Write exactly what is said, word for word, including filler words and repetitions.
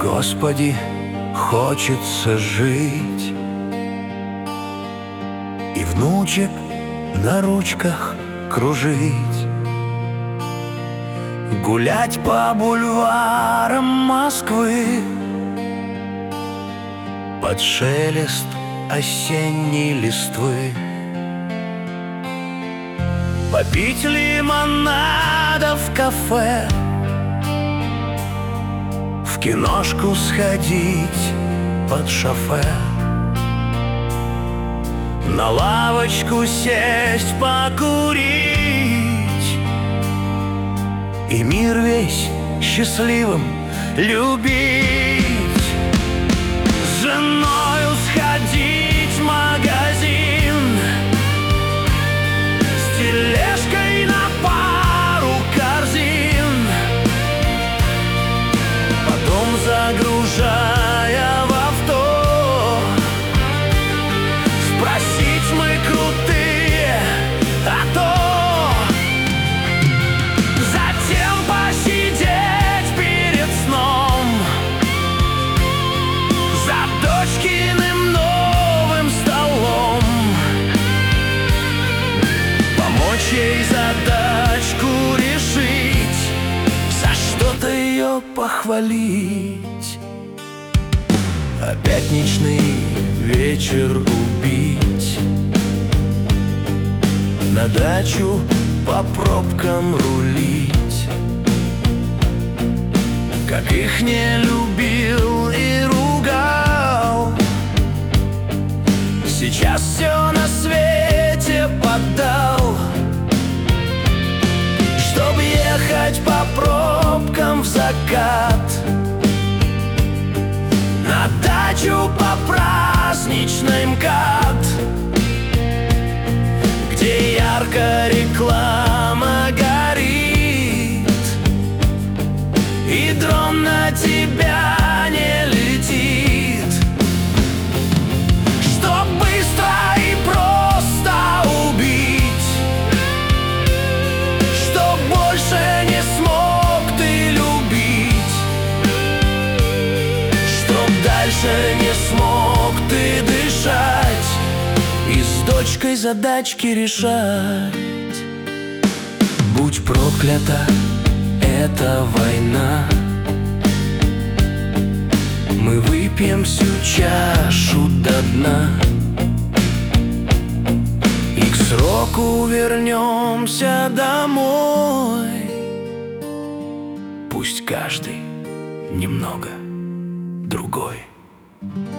Господи, хочется жить и внучек на ручках кружить, гулять по бульварам Москвы под шелест осенней листвы, попить лимонада в кафе, в киношку сходить под шофе, на лавочку сесть покурить и мир весь счастливым любить. С женою сходить в магазин, с тележкой на пару корзин, потом загружая в авто, спросить мы крутые, а то затем посидеть перед сном за дочкиным новым столом, помочь ей задачку решить, за что-то ее похвалить. А пятничный вечер убить, на дачу по пробкам рулить, как их не любил и ругал, сейчас все на свете поддал, чтоб ехать по пробкам в закат, на дачу по праздничной МКАД, где ярко реклама горит и дрон на тебя не летит, чтоб быстро и просто убить, чтоб больше не смог ты любить, чтоб дальше не смог ты дышать и с дочкой задачки решать. Будь проклята эта война, мы выпьем всю чашу до дна и к сроку вернемся домой. Пусть каждый немного другой.